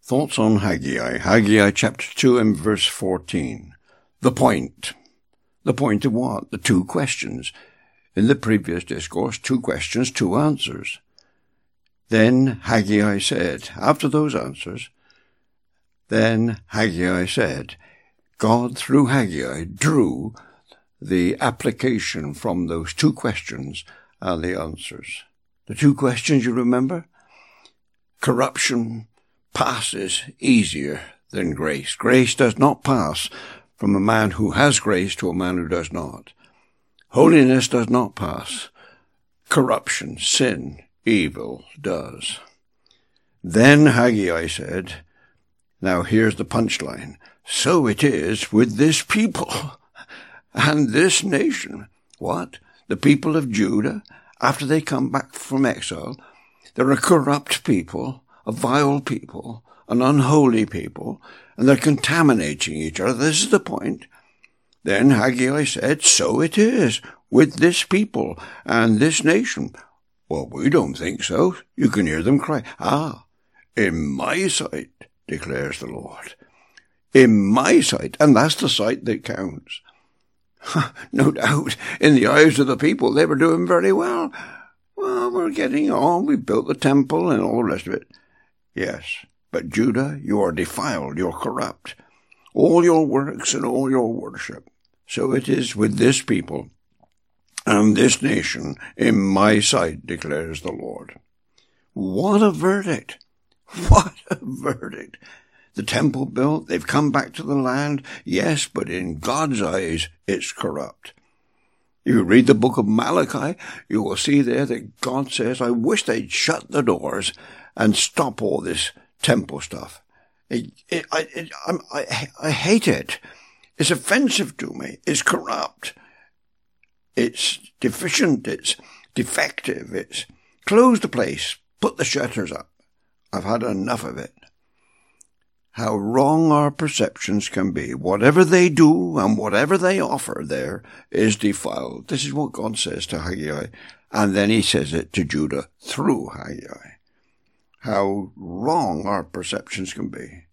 Thoughts on Haggai. Haggai chapter 2 and verse 14. The point. The point of what? The two questions. In the previous discourse, two questions, two answers. Then Haggai said, after those answers, then Haggai said, God through Haggai drew the application from those two questions and the answers. The two questions, you remember? Corruption passes easier than grace. Grace does not pass from a man who has grace to a man who does not. Holiness does not pass. Corruption, sin, evil does. Then Haggai said, now here's the punchline, so it is with this people and this nation. What? The people of Judah, after they come back from exile, they're a corrupt people, a vile people, an unholy people, and they're contaminating each other. This is the point. Then Haggai said, so it is with this people and this nation. Well, we don't think so. You can hear them cry, in my sight, declares the Lord. In my sight, and that's the sight that counts. No doubt, in the eyes of the people, they were doing very well. Well, we're getting on. We built the temple and all the rest of it. Yes, but Judah, you are defiled, you're corrupt. All your works and all your worship. So it is with this people and this nation in my sight, declares the Lord. What a verdict! What a verdict! The temple built, they've come back to the land, yes, but in God's eyes, it's corrupt. If you read the book of Malachi, you will see there that God says, I wish they'd shut the doors and stop all this temple stuff. I hate it. It's offensive to me. It's corrupt. It's deficient. It's defective. It's close the place. Put the shutters up. I've had enough of it. How wrong our perceptions can be. Whatever they do and whatever they offer there is defiled. This is what God says to Haggai. And then he says it to Judah through Haggai. How wrong our perceptions can be.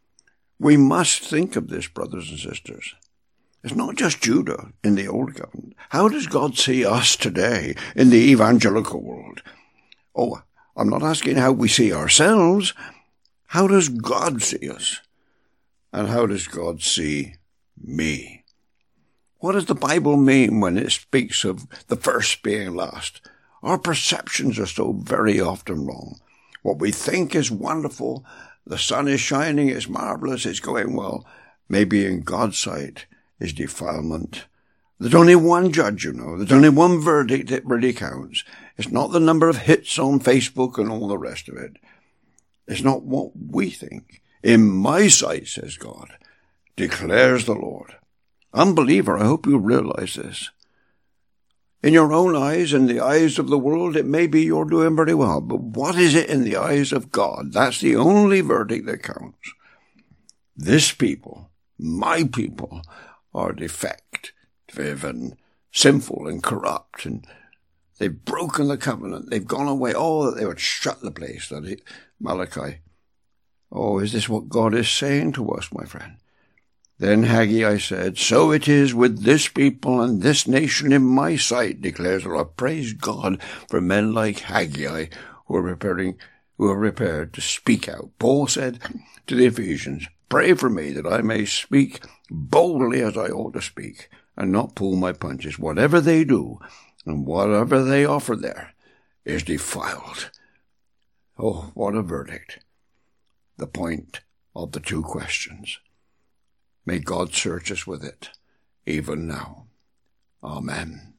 We must think of this, brothers and sisters. It's not just Judah in the Old Covenant. How does God see us today in the evangelical world? Oh, I'm not asking how we see ourselves. How does God see us? And how does God see me? What does the Bible mean when it speaks of the first being last? Our perceptions are so very often wrong. What we think is wonderful, the sun is shining, it's marvelous, it's going well, maybe in God's sight is defilement. There's only one judge, you know. There's only one verdict that really counts. It's not the number of hits on Facebook and all the rest of it. It's not what we think. In my sight, says God, declares the Lord. Unbeliever, I hope you realize this. In your own eyes, in the eyes of the world, it may be you're doing very well. But what is it in the eyes of God? That's the only verdict that counts. This people, my people, are defective and sinful and corrupt. And they've broken the covenant. They've gone away. Oh, that they would shut the place. Malachi. Oh, is this what God is saying to us, my friend? Then Haggai said, so it is with this people and this nation in my sight, declares the Lord. Praise God for men like Haggai who are prepared to speak out. Paul said to the Ephesians, pray for me that I may speak boldly as I ought to speak and not pull my punches. Whatever they do and whatever they offer there is defiled. Oh, what a verdict. The point of the two questions. May God search us with it, even now. Amen.